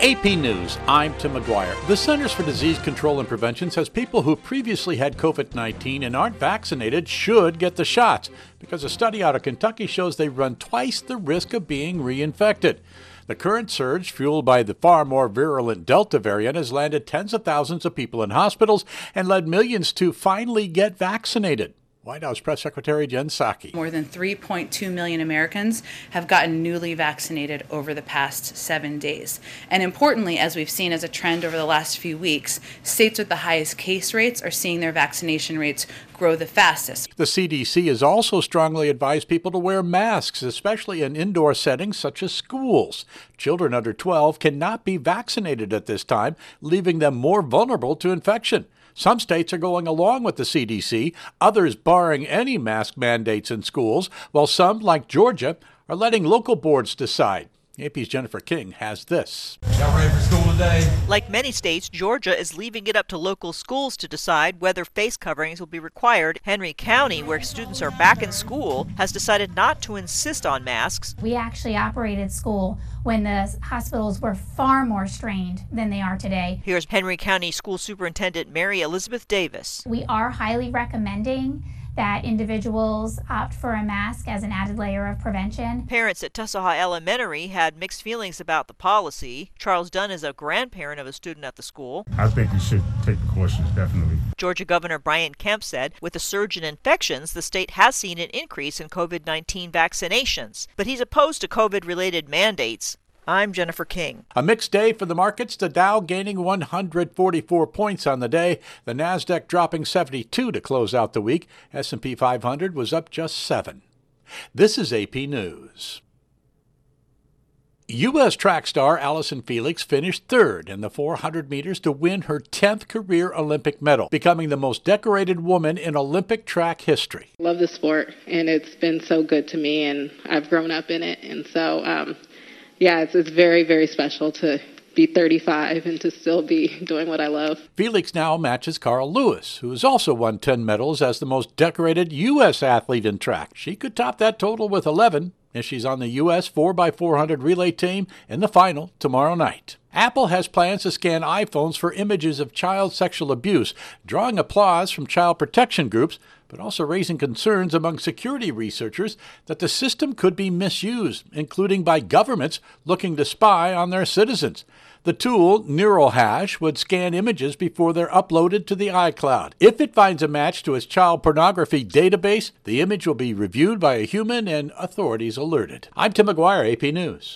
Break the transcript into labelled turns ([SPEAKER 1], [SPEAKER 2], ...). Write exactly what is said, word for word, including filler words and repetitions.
[SPEAKER 1] A P News, I'm Tim McGuire. The Centers for Disease Control and Prevention says people who previously had COVID nineteen and aren't vaccinated should get the shots because a study out of Kentucky shows they run twice the risk of being reinfected. The current surge, fueled by the far more virulent Delta variant, has landed tens of thousands of people in hospitals and led millions to finally get vaccinated. White House Press Secretary Jen Psaki.
[SPEAKER 2] More than three point two million Americans have gotten newly vaccinated over the past seven days. And importantly, as we've seen as a trend over the last few weeks, states with the highest case rates are seeing their vaccination rates grow the fastest.
[SPEAKER 1] The C D C has also strongly advised people to wear masks, especially in indoor settings such as schools. Children under twelve cannot be vaccinated at this time, leaving them more vulnerable to infection. Some states are going along with the C D C, others barring any mask mandates in schools, while some, like Georgia, are letting local boards decide. A P's Jennifer King has this.
[SPEAKER 3] Y'all ready for school today?
[SPEAKER 4] Like many states, Georgia is leaving it up to local schools to decide whether face coverings will be required. Henry County, where students are back in school, has decided not to insist on masks.
[SPEAKER 5] We actually operated school when the hospitals were far more strained than they are today.
[SPEAKER 4] Here's Henry County School Superintendent Mary Elizabeth Davis.
[SPEAKER 5] We are highly recommending that individuals opt for a mask as an added layer of prevention.
[SPEAKER 4] Parents at Tussaha Elementary had mixed feelings about the policy. Charles Dunn is a grandparent of a student at the school.
[SPEAKER 6] I think we should take precautions, definitely.
[SPEAKER 4] Georgia Governor Brian Kemp said with the surge in infections, the state has seen an increase in COVID nineteen vaccinations, but he's opposed to COVID-related mandates. I'm Jennifer King.
[SPEAKER 1] A mixed day for the markets. The Dow gaining one hundred forty-four points on the day. The Nasdaq dropping seventy-two to close out the week. S and P five hundred was up just seven. This is A P News. U S track star Allison Felix finished third in the four hundred meters to win her tenth career Olympic medal, becoming the most decorated woman in Olympic track history.
[SPEAKER 7] Love the sport, and it's been so good to me, and I've grown up in it, and so um, yeah, it's, it's very, very special to be thirty-five and to still be doing what I love.
[SPEAKER 1] Felix now matches Carl Lewis, who has also won ten medals as the most decorated U S athlete in track. She could top that total with eleven, as she's on the U S four by four hundred relay team in the final tomorrow night. Apple has plans to scan iPhones for images of child sexual abuse, drawing applause from child protection groups, but also raising concerns among security researchers that the system could be misused, including by governments looking to spy on their citizens. The tool, NeuroHash, would scan images before they're uploaded to the iCloud. If it finds a match to its child pornography database, the image will be reviewed by a human and authorities alerted. I'm Tim McGuire, A P News.